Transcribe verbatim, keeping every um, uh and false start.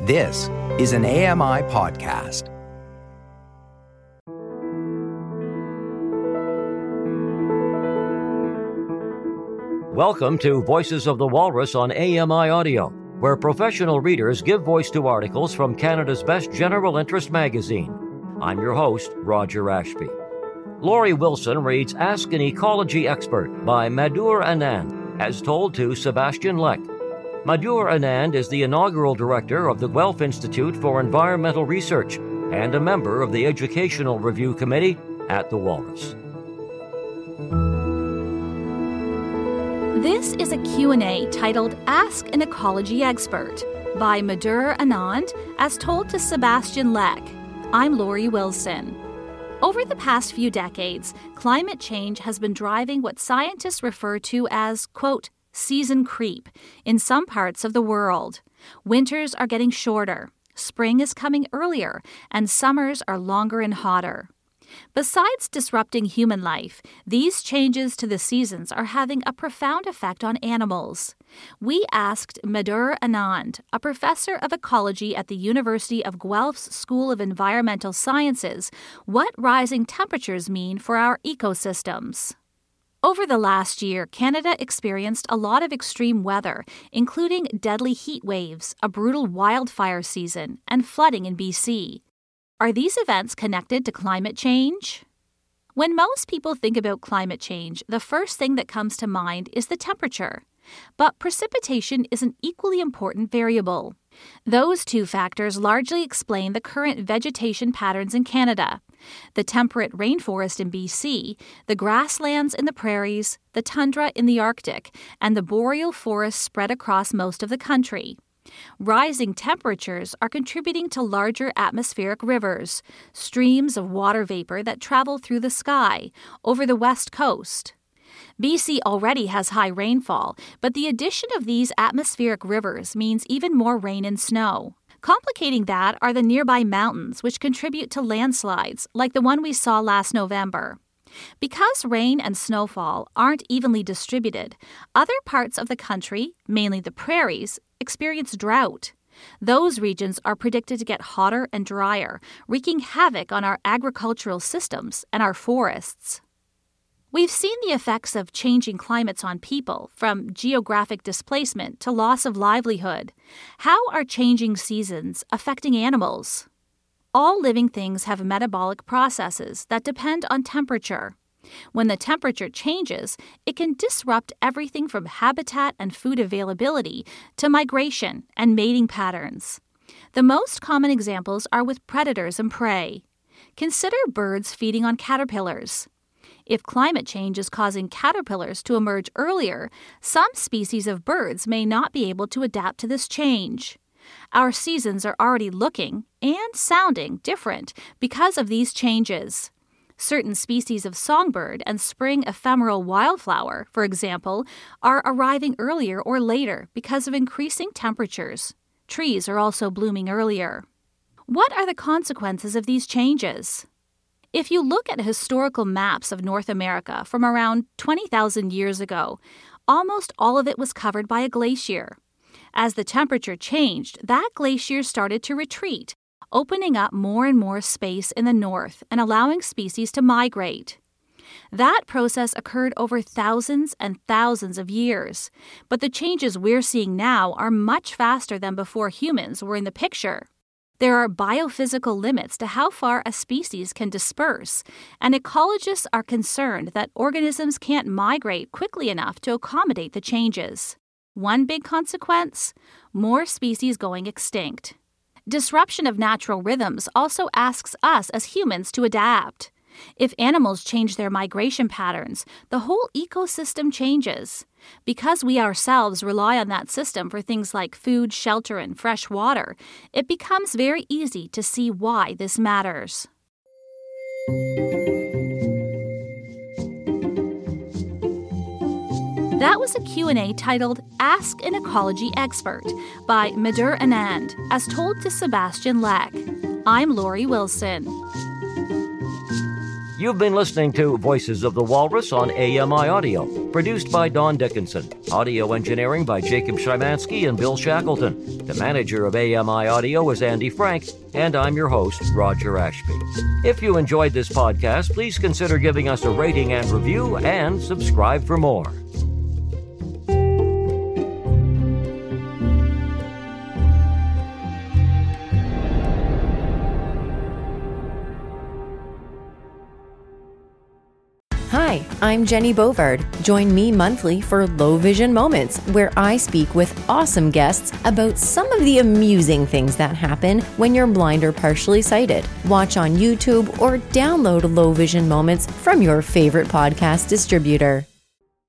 This is an A M I podcast. Welcome to Voices of the Walrus on A M I Audio, where professional readers give voice to articles from Canada's best general interest magazine. I'm your host, Roger Ashby. Laurie Wilson reads Ask an Ecology Expert by Madhur Anand, as told to Sebastian Leck. Madhur Anand is the inaugural director of the Guelph Institute for Environmental Research and a member of the Educational Review Committee at the Walrus. This is a Q and A titled Ask an Ecology Expert by Madhur Anand, as told to Sebastian Leck. I'm Laurie Wilson. Over the past few decades, climate change has been driving what scientists refer to as, quote, season creep in some parts of the world. Winters are getting shorter, spring is coming earlier, and summers are longer and hotter. Besides disrupting human life, these changes to the seasons are having a profound effect on animals. We asked Madhur Anand, a professor of ecology at the University of Guelph's School of Environmental Sciences, what rising temperatures mean for our ecosystems. Over the last year, Canada experienced a lot of extreme weather, including deadly heat waves, a brutal wildfire season, and flooding in B C. Are these events connected to climate change? When most people think about climate change, the first thing that comes to mind is the temperature. But precipitation is an equally important variable. Those two factors largely explain the current vegetation patterns in Canada. The temperate rainforest in B C, the grasslands in the prairies, the tundra in the Arctic, and the boreal forests spread across most of the country. Rising temperatures are contributing to larger atmospheric rivers, streams of water vapor that travel through the sky over the west coast. B C already has high rainfall, but the addition of these atmospheric rivers means even more rain and snow. Complicating that are the nearby mountains, which contribute to landslides, like the one we saw last November. Because rain and snowfall aren't evenly distributed, other parts of the country, mainly the prairies, experience drought. Those regions are predicted to get hotter and drier, wreaking havoc on our agricultural systems and our forests. We've seen the effects of changing climates on people, from geographic displacement to loss of livelihood. How are changing seasons affecting animals? All living things have metabolic processes that depend on temperature. When the temperature changes, it can disrupt everything from habitat and food availability to migration and mating patterns. The most common examples are with predators and prey. Consider birds feeding on caterpillars. If climate change is causing caterpillars to emerge earlier, some species of birds may not be able to adapt to this change. Our seasons are already looking and sounding different because of these changes. Certain species of songbird and spring ephemeral wildflower, for example, are arriving earlier or later because of increasing temperatures. Trees are also blooming earlier. What are the consequences of these changes? If you look at historical maps of North America from around twenty thousand years ago, almost all of it was covered by a glacier. As the temperature changed, that glacier started to retreat, opening up more and more space in the north and allowing species to migrate. That process occurred over thousands and thousands of years, but the changes we're seeing now are much faster than before humans were in the picture. There are biophysical limits to how far a species can disperse, and ecologists are concerned that organisms can't migrate quickly enough to accommodate the changes. One big consequence? More species going extinct. Disruption of natural rhythms also asks us as humans to adapt. If animals change their migration patterns, the whole ecosystem changes. Because we ourselves rely on that system for things like food, shelter, and fresh water, it becomes very easy to see why this matters. That was a Q and A titled Ask an Ecology Expert by Madhur Anand, as told to Sebastian Leck. I'm Laurie Wilson. You've been listening to Voices of the Walrus on A M I Audio, produced by Don Dickinson. Audio engineering by Jacob Szymanski and Bill Shackleton. The manager of A M I Audio is Andy Frank, and I'm your host, Roger Ashby. If you enjoyed this podcast, please consider giving us a rating and review, and subscribe for more. Hi, I'm Jenny Bovard. Join me monthly for Low Vision Moments, where I speak with awesome guests about some of the amusing things that happen when you're blind or partially sighted. Watch on YouTube or download Low Vision Moments from your favorite podcast distributor.